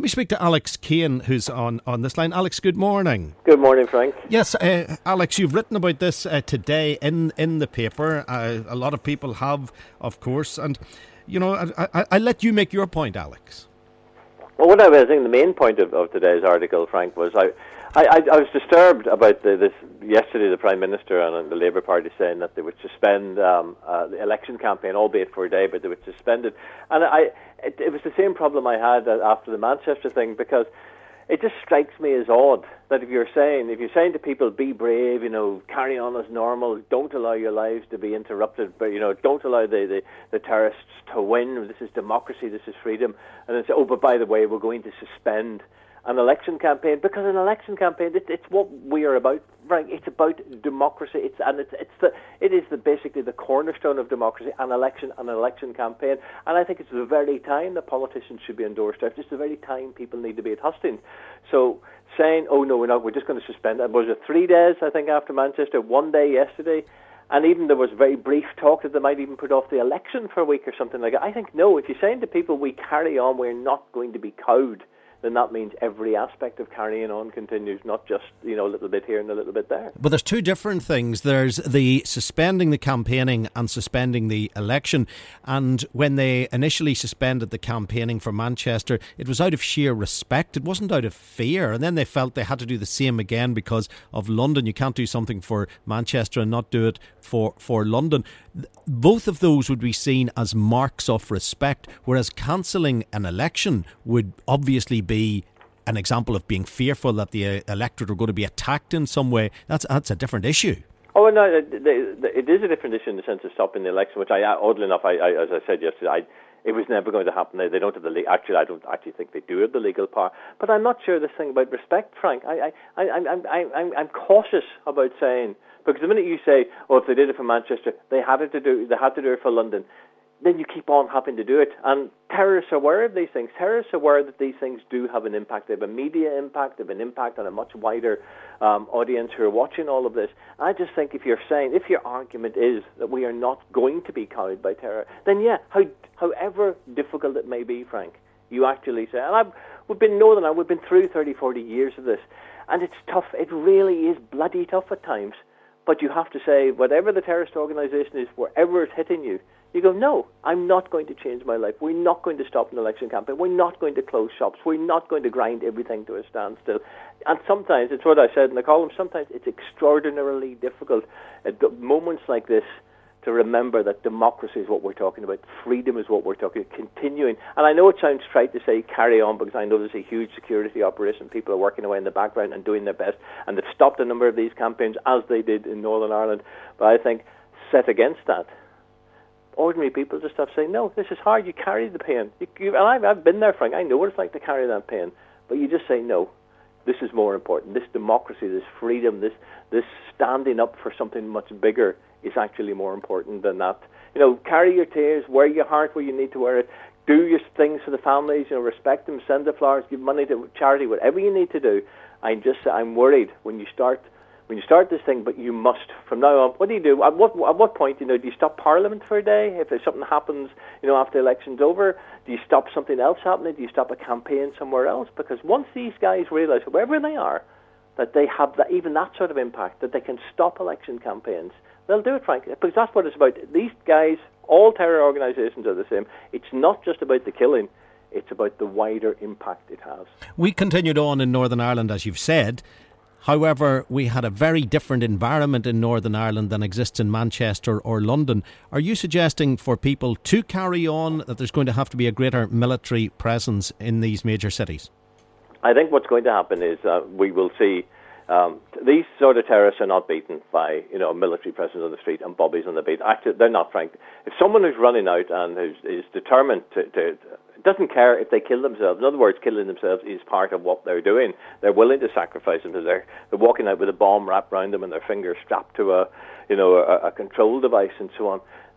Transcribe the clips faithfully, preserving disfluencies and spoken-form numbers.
Let me speak to Alex Kane, who's on, on this line. Alex, good morning. Good morning, Frank. Yes, uh, Alex, you've written about this uh, today in, in the paper. Uh, a lot of people have, of course. And, you know, I, I, I let you make your point, Alex. Well, what I was thinking, the main point of, of today's article, Frank, was I, I, I was disturbed about the, this yesterday. The Prime Minister and the Labour Party saying that they would suspend um, uh, the election campaign, albeit for a day, but they would suspend it. And I, it, it was the same problem I had after the Manchester thing, because it just strikes me as odd that if you're saying, if you're saying to people, be brave, you know, carry on as normal, don't allow your lives to be interrupted, but, you know, don't allow the, the, the terrorists to win, this is democracy, this is freedom, and then say, oh, but by the way, we're going to suspend an election campaign, because an election campaign, it, it's what we are about, Frank. It's about democracy. It's and it's it's the it is the basically the cornerstone of democracy. An election, an election campaign, and I think it's the very time that politicians should be endorsed out. It's the very time people need to be at hustings. So saying, oh no, we're not, we're just going to suspend it. Was it three days? I think after Manchester, one day yesterday. And even there was very brief talk that they might even put off the election for a week or something like that. I think, no, if you're saying to people, we carry on, we're not going to be cowed, then that means every aspect of carrying on continues, not just, you know, a little bit here and a little bit there. But there's two different things. There's the suspending the campaigning and suspending the election. And when they initially suspended the campaigning for Manchester, it was out of sheer respect. It wasn't out of fear. And then they felt they had to do the same again because of London. You can't do something for Manchester and not do it for, for London. Both of those would be seen as marks of respect, whereas cancelling an election would obviously be an example of being fearful that the uh, electorate are going to be attacked in some way. That's that's a different issue. Oh no, it, it is a different issue in the sense of stopping the election, which I, oddly enough, I, I as I said yesterday, I, it was never going to happen. They, they don't have the le- actually. I don't actually think they do have the legal power. But I'm not sure this thing about respect, Frank. I, I, I, I'm, I'm, I'm, I'm cautious about saying, because the minute you say, oh, if they did it for Manchester, they had it to do, they had to do it for London, then you keep on having to do it. And terrorists are aware of these things. Terrorists are aware that these things do have an impact. They have a media impact. They have an impact on a much wider um, audience who are watching all of this. I just think if you're saying, if your argument is that we are not going to be cowed by terror, then yeah, how, however difficult it may be, Frank, you actually say, and I've, we've been Northern Ireland, we've been through thirty, forty years of this, and it's tough. It really is bloody tough at times. But you have to say, whatever the terrorist organisation is, wherever it's hitting you, you go, no, I'm not going to change my life. We're not going to stop an election campaign. We're not going to close shops. We're not going to grind everything to a standstill. And sometimes, it's what I said in the column, sometimes it's extraordinarily difficult at moments like this to remember that democracy is what we're talking about. Freedom is what we're talking about. Continuing. And I know it sounds trite to say carry on, because I know there's a huge security operation. People are working away in the background and doing their best. And they've stopped a number of these campaigns, as they did in Northern Ireland. But I think set against that, ordinary people just have to say, no, this is hard. You carry the pain. You, you, and I've, I've been there, Frank. I know what it's like to carry that pain. But you just say, no, this is more important. This democracy, this freedom, this this standing up for something much bigger is actually more important than that. You know, carry your tears, wear your heart where you need to wear it, do your things for the families, you know, respect them, send the flowers, give money to charity, whatever you need to do. I'm just, I'm worried when you start When you start this thing, but you must, from now on, what do you do? At what at what point, you know, do you stop Parliament for a day? If there's something happens, you know, after the election's over, do you stop something else happening? Do you stop a campaign somewhere else? Because once these guys realise, wherever they are, that they have that, even that sort of impact, that they can stop election campaigns, they'll do it, Frank, because that's what it's about. These guys, all terror organisations are the same. It's not just about the killing. It's about the wider impact it has. We continued on in Northern Ireland, as you've said. However, we had a very different environment in Northern Ireland than exists in Manchester or London. Are you suggesting for people to carry on that there's going to have to be a greater military presence in these major cities? I think what's going to happen is uh, we will see um, these sort of terrorists are not beaten by, you know, a military presence on the street and bobbies on the beat. Actually, they're not, Frank. If someone who's running out and who's, is determined to, to doesn't care if they kill themselves. In other words, killing themselves is part of what they're doing. They're willing to sacrifice themselves. They're, they're walking out with a bomb wrapped around them and their fingers strapped to a, you know, a, a control device and so on.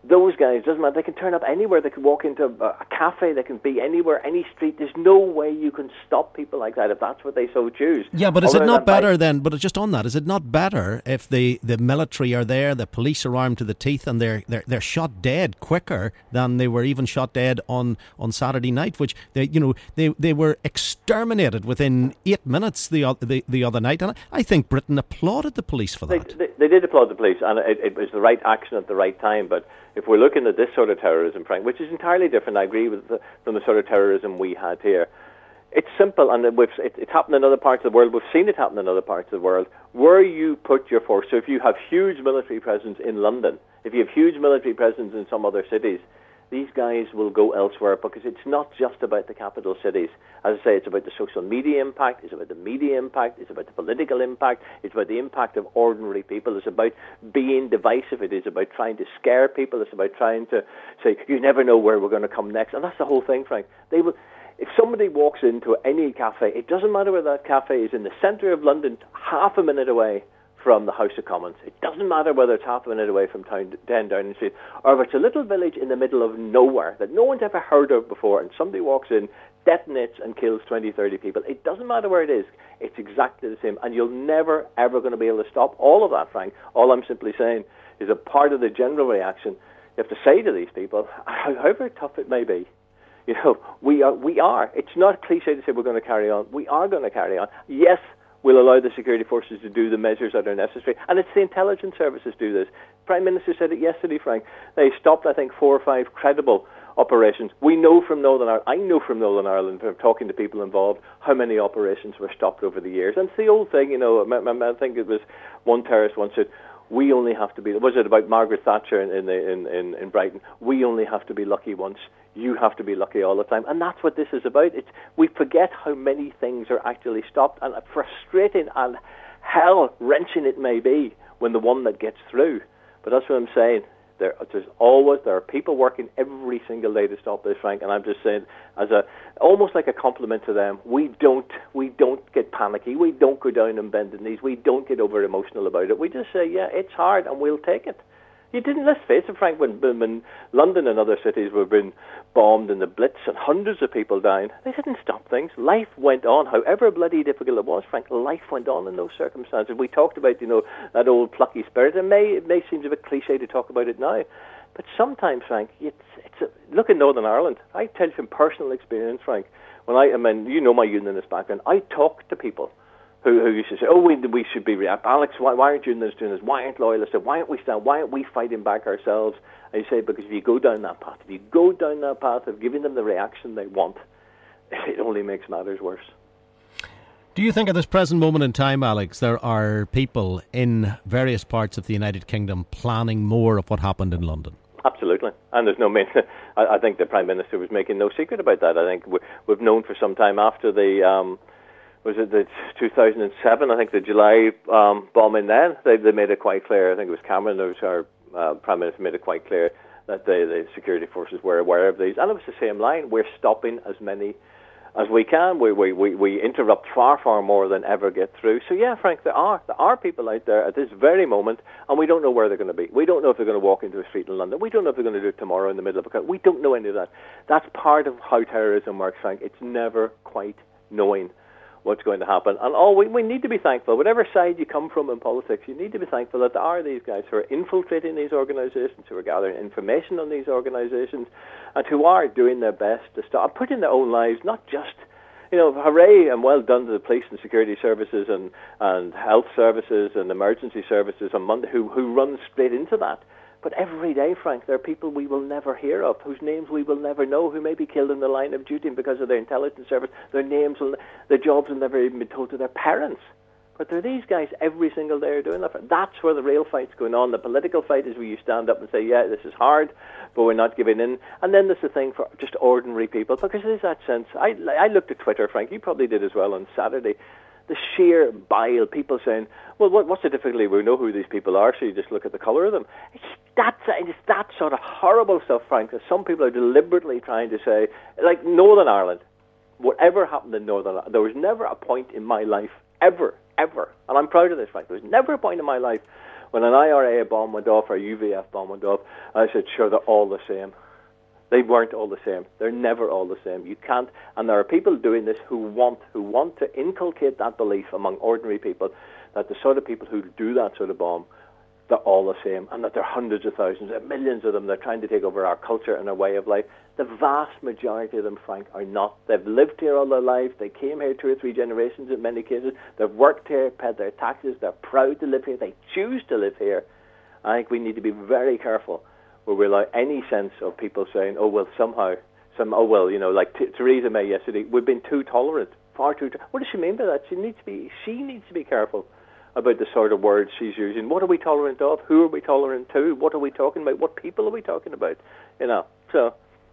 Those guys, doesn't matter, they can turn up anywhere. They can walk into a, a cafe, they can be anywhere, any street. There's no way you can stop people like that if that's what they so choose. Yeah, but is Other it not better by- then, but just on that, is it not better if the, the military are there, the police are armed to the teeth, and they're they're, they're shot dead quicker than they were even shot dead on, on Saturday night, which, they you know, they, they were exterminated within eight minutes the, the, the other night, and I think Britain applauded the police for that. They, they, they did applaud the police, and it, it was the right action at the right time, but if we're looking at this sort of terrorism, Frank, which is entirely different, I agree with the, from the sort of terrorism we had here. It's simple, and we've, it, it's happened in other parts of the world. We've seen it happen in other parts of the world. Where you put your force, so if you have huge military presence in London, if you have huge military presence in some other cities, these guys will go elsewhere, because it's not just about the capital cities. As I say, it's about the social media impact, it's about the media impact, it's about the political impact, it's about the impact of ordinary people, it's about being divisive, it is about trying to scare people, it's about trying to say, you never know where we're going to come next. And that's the whole thing, Frank. They will... If somebody walks into any cafe, it doesn't matter whether that cafe is in the centre of London, half a minute away from the House of Commons. It doesn't matter whether it's half a minute away from town, ten Downing Street, or if it's a little village in the middle of nowhere that no one's ever heard of before, and somebody walks in, detonates and kills twenty, thirty people. It doesn't matter where it is. It's exactly the same. And you're never, ever going to be able to stop all of that, Frank. All I'm simply saying is a part of the general reaction. You have to say to these people, however tough it may be, you know, we are, we are. It's not cliche to say we're going to carry on. We are going to carry on. Yes, we'll allow the security forces to do the measures that are necessary. And it's the intelligence services do this. Prime Minister said it yesterday, Frank. They stopped, I think, four or five credible operations. We know from Northern Ireland, I know from Northern Ireland, from talking to people involved, how many operations were stopped over the years. And it's the old thing, you know, I think it was one terrorist once said, we only have to be, was it about Margaret Thatcher in, in, the, in, in, in Brighton? We only have to be lucky once. You have to be lucky all the time. And that's what this is about. It's, we forget how many things are actually stopped, and frustrating and hell-wrenching it may be when the one that gets through. But that's what I'm saying. There, there's always, there are people working every single day to stop this, Frank, and I'm just saying, as a, almost like a compliment to them, we don't, we don't get panicky, we don't go down and bend the knees, we don't get over emotional about it. We just say, yeah, it's hard, and we'll take it. You didn't, let's face it, Frank, when, when London and other cities were being bombed in the Blitz and hundreds of people dying, they didn't stop things. Life went on, however bloody difficult it was, Frank, life went on in those circumstances. We talked about, you know, that old plucky spirit. It may, it may seem a bit cliche to talk about it now, but sometimes, Frank, it's, it's a, look at Northern Ireland. I tell you from personal experience, Frank, when I, I mean, you know my unionist background, I talk to people Who, who used to say, oh, we, we should be, Alex, why, why aren't unionists doing this? Why aren't loyalists? Why aren't we stand? Why aren't we fighting back ourselves? And you say, because if you go down that path, if you go down that path of giving them the reaction they want, it only makes matters worse. Do you think at this present moment in time, Alex, there are people in various parts of the United Kingdom planning more of what happened in London? Absolutely. And there's no main, I, I think the Prime Minister was making no secret about that. I think we, we've known for some time after the... Um, was it the two thousand seven, I think the July um, bombing then, they, they made it quite clear, I think it was Cameron, or our uh, Prime Minister made it quite clear that the, the security forces were aware of these. And it was the same line, we're stopping as many as we can. We, we, we, we interrupt far, far more than ever get through. So yeah, Frank, there are, there are people out there at this very moment, and we don't know where they're going to be. We don't know if they're going to walk into a street in London. We don't know if they're going to do it tomorrow in the middle of a crowd. We don't know any of that. That's part of how terrorism works, Frank. It's never quite knowing what's going to happen. And all we, we need to be thankful, whatever side you come from in politics, you need to be thankful that there are these guys who are infiltrating these organisations, who are gathering information on these organisations, and who are doing their best to stop, putting their own lives, not just, you know, hooray and well done to the police and security services and, and health services and emergency services on Monday who, who run straight into that. But every day, Frank, there are people we will never hear of, whose names we will never know, who may be killed in the line of duty, and because of their intelligence service, their names, will, their jobs will never even be told to their parents. But there are these guys every single day are doing that. That's where the real fight's going on. The political fight is where you stand up and say, yeah, this is hard, but we're not giving in. And then there's the thing for just ordinary people, because there's that sense. I, I looked at Twitter, Frank, you probably did as well on Saturday. The sheer bile, people saying, well, what, what's the difficulty? We know who these people are, so you just look at the colour of them. It's that, it's that sort of horrible stuff, Frank, that some people are deliberately trying to say, like Northern Ireland, whatever happened in Northern Ireland, there was never a point in my life, ever, ever, and I'm proud of this, Frank, there was never a point in my life When an I R A bomb went off or a U V F bomb went off, I said, sure, they're all the same. They weren't all the same. They're never all the same. You can't, and there are people doing this who want who want to inculcate that belief among ordinary people that the sort of people who do that sort of bomb, they're all the same, and that there are hundreds of thousands, millions of them. They're trying to take over our culture and our way of life. The vast majority of them, Frank, are not. They've lived here all their lives. They came here two or three generations in many cases. They've worked here, paid their taxes. They're proud to live here. They choose to live here. I think we need to be very careful where we allow any sense of people saying, oh, well, somehow, some, oh, well, you know, like T- Theresa May yesterday, we've been too tolerant, far too tolerant. What does she mean by that? She needs to be, she needs to be careful about the sort of words she's using. What are we tolerant of? Who are we tolerant to? What are we talking about? What people are we talking about? You know, so...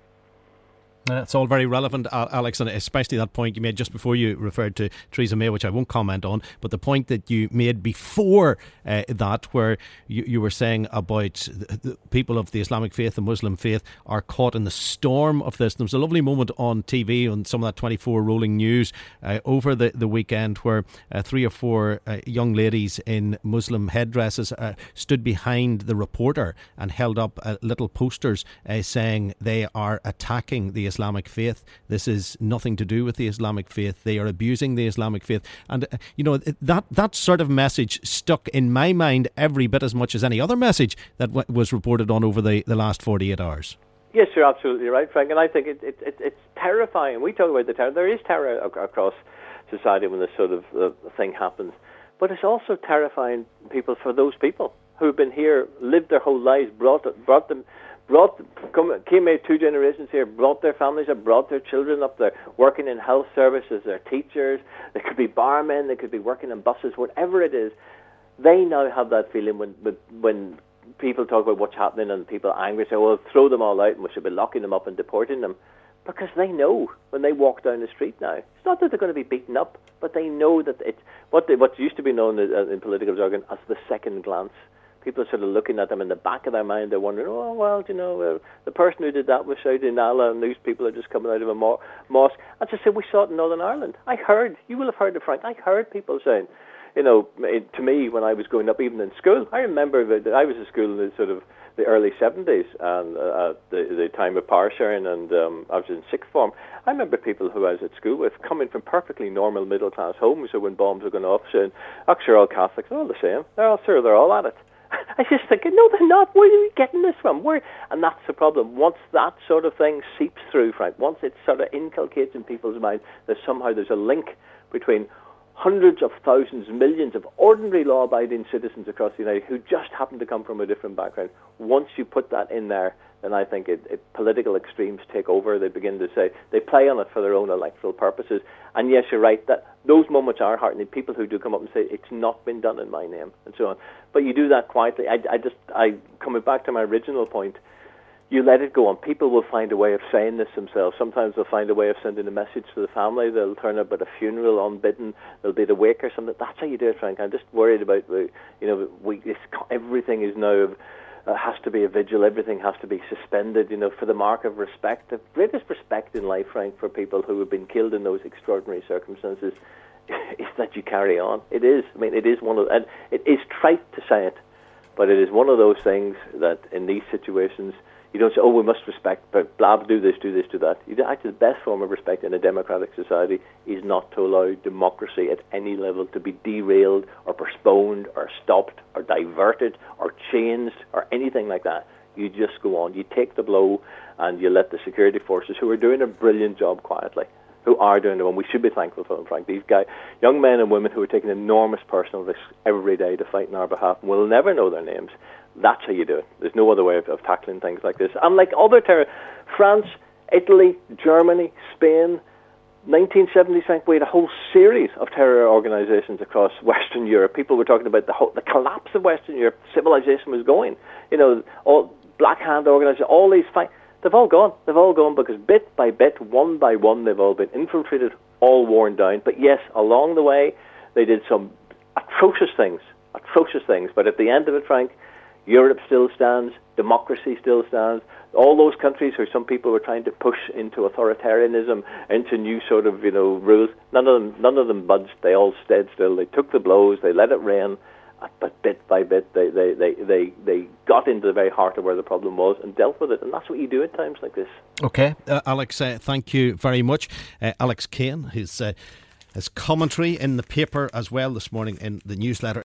That's all very relevant, Alex, and especially that point you made just before you referred to Theresa May, which I won't comment on, but the point that you made before uh, that, where you, you were saying about the, the people of the Islamic faith, the Muslim faith, are caught in the storm of this. There was a lovely moment on T V, on some of that twenty-four rolling news uh, over the, the weekend, where uh, three or four uh, young ladies in Muslim headdresses uh, stood behind the reporter and held up uh, little posters uh, saying they are attacking the Islamic faith. This is nothing to do with the Islamic faith. They are abusing the Islamic faith. And, uh, you know, that that sort of message stuck in my mind every bit as much as any other message that w- was reported on over the, the last forty-eight hours. Yes, you're absolutely right, Frank. And I think it, it, it, it's terrifying. We talk about the terror. There is terror ac- across society when this sort of uh, thing happens. But it's also terrifying people for those people who have been here, lived their whole lives, brought brought them... Brought, come, came out two generations here, brought their families up, brought their children up. They're working in health services, they're teachers, they could be barmen, they could be working in buses, whatever it is. They now have that feeling when when people talk about what's happening and people are angry, say, well, throw them all out and we should be locking them up and deporting them. Because they know when they walk down the street now, it's not that they're going to be beaten up, but they know that it's what, they, what used to be known as, in political jargon as the second glance. People are sort of looking at them in the back of their mind. They're wondering, oh, well, you know, uh, the person who did that was shouting Allah, and these people are just coming out of a mo- mosque. As I said, we saw it in Northern Ireland. I heard, you will have heard it, Frank, I heard people saying, you know, it, to me, when I was growing up, even in school, I remember that I was in school in the sort of the early seventies, and uh, at the, the time of power sharing, and um, I was in sixth form. I remember people who I was at school with coming from perfectly normal middle-class homes, so when bombs were going off, saying, actually, they're all Catholics, they're all the same. They're all, sure, they're all at it. I just think, no, they're not. Where are you getting this from? Where? And that's the problem. Once that sort of thing seeps through, Frank, once it sort of inculcates in people's minds that somehow there's a link between hundreds of thousands, millions of ordinary law-abiding citizens across the United who just happen to come from a different background. Once you put that in there, then I think it, it, political extremes take over. They begin to say, they play on it for their own electoral purposes. And yes, you're right, that those moments are heartening. People who do come up and say, it's not been done in my name, and so on. But you do that quietly. I, I just, I coming back to my original point, you let it go on. People will find a way of saying this themselves. Sometimes they'll find a way of sending a message to the family. They'll turn up at a funeral unbidden. There'll be the wake or something. That's how you do it, Frank. I'm just worried about, you know, we, this, everything is now... Uh, has to be a vigil, everything has to be suspended, you know, for the mark of respect. The greatest respect in life, Frank, for people who have been killed in those extraordinary circumstances is that you carry on. It is. I mean, it is one of, and it is trite to say it, but it is one of those things that in these situations, you don't say, oh, we must respect, but blah, do this, do this, do that. You actually, the best form of respect in a democratic society is not to allow democracy at any level to be derailed or postponed or stopped or diverted or changed or anything like that. You just go on. You take the blow and you let the security forces, who are doing a brilliant job quietly, who are doing it, and we should be thankful for them, Frank. These guys, young men and women who are taking enormous personal risks every day to fight on our behalf, and we'll never know their names. That's how you do it. There's no other way of, of tackling things like this. And like other terror, France, Italy, Germany, Spain, nineteen seventies, Frank, we had a whole series of terror organizations across Western Europe. People were talking about the whole, the collapse of Western Europe. Civilization was going. You know, all Black Hand organizations, all these fight. They've all gone. They've all gone because bit by bit, one by one, they've all been infiltrated, all worn down. But yes, along the way, they did some atrocious things, atrocious things. But at the end of it, Frank, Europe still stands, democracy still stands. All those countries where some people were trying to push into authoritarianism, into new sort of, you know, rules, none of them, none of them budged. They all stayed still. They took the blows. They let it rain, but bit by bit, they, they, they, they, they got into the very heart of where the problem was and dealt with it. And that's what you do at times like this. OK, uh, Alex, uh, thank you very much. Uh, Alex Kane, his, uh, his commentary in the paper as well this morning in the newsletter.